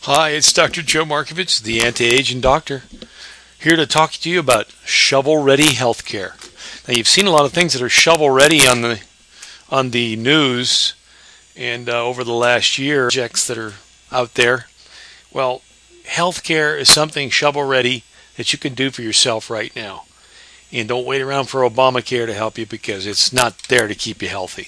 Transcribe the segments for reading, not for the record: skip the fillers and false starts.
Hi, it's Dr. Joe Markovich, the anti-aging doctor, here to talk to you about shovel-ready healthcare. Now, you've seen a lot of things that are shovel-ready on the news and over the last year, projects that are out there. Well, healthcare is something shovel-ready that you can do for yourself right now. And don't wait around for Obamacare to help you because it's not there to keep you healthy.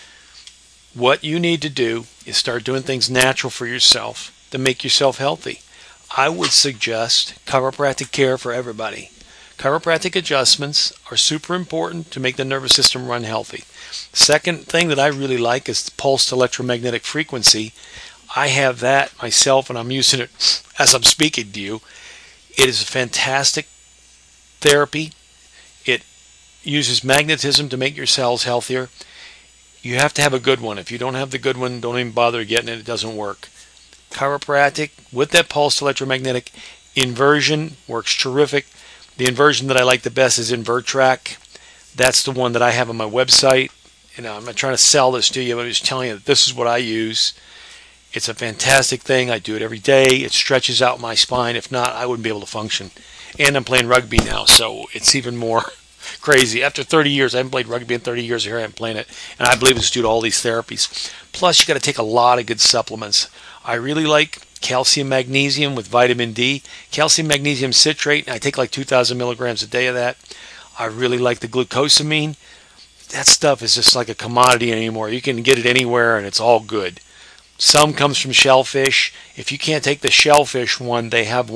What you need to do is start doing things natural for yourself to make yourself healthy. I would suggest chiropractic care for everybody. Chiropractic adjustments are super important to make the nervous system run healthy. Second thing that I really like is pulsed electromagnetic frequency. I have that myself and I'm using it as I'm speaking to you. It is a fantastic therapy. It uses magnetism to make your cells healthier. You have to have a good one. If you don't have the good one, don't even bother getting it. It doesn't work. Chiropractic with that pulsed electromagnetic inversion works terrific. The inversion that I like the best is InverTrack. That's the one that I have on my website. I'm not trying to sell this to you, but I'm just telling you that this is what I use. It's a fantastic thing. I do it every day. It stretches out my spine. If not, I wouldn't be able to function. And I'm playing rugby now, so it's even more crazy. After 30 years, I haven't played rugby in 30 years. Here I am playing it. And I believe it's due to all these therapies. Plus, you got to take a lot of good supplements. I really like calcium magnesium with vitamin D. Calcium magnesium citrate, I take like 2,000 milligrams a day of that. I really like the glucosamine. That stuff is just like a commodity anymore. You can get it anywhere and it's all good. Some comes from shellfish. If you can't take the shellfish one, they have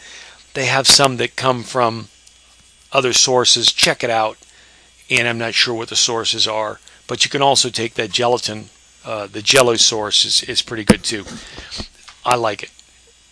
some that come from other sources. Check it out. And I'm not sure what the sources are. But you can also take that gelatin. The Jello source is pretty good too. I like it.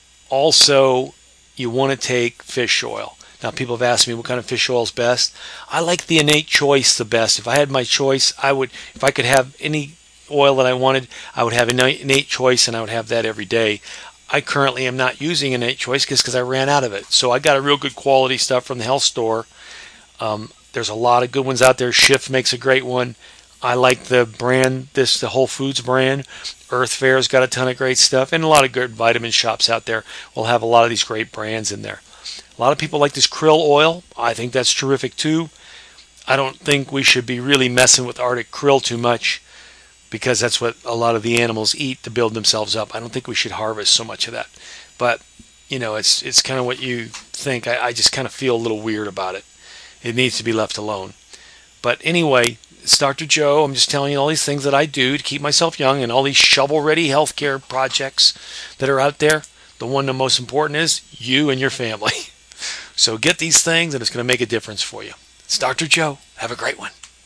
Also, you want to take fish oil. Now, people have asked me what kind of fish oil is best. I like the Innate Choice the best. If I had my choice, if I could have any oil that I wanted, I would have Innate Choice, and I would have that every day. I currently am not using Innate Choice because I ran out of it. So I got a real good quality stuff from the health store. There's a lot of good ones out there. Schiff makes a great one. I like the brand, the Whole Foods brand. Earth Fair's got a ton of great stuff, and a lot of good vitamin shops out there will have a lot of these great brands in there. A lot of people like this krill oil. I think that's terrific too. I don't think we should be really messing with Arctic krill too much because that's what a lot of the animals eat to build themselves up. I don't think we should harvest so much of that. But, it's kind of what you think. I just kind of feel a little weird about it. It needs to be left alone. But anyway, it's Dr. Joe. I'm just telling you all these things that I do to keep myself young and all these shovel-ready healthcare projects that are out there. The one the most important is you and your family. So get these things and it's going to make a difference for you. It's Dr. Joe. Have a great one.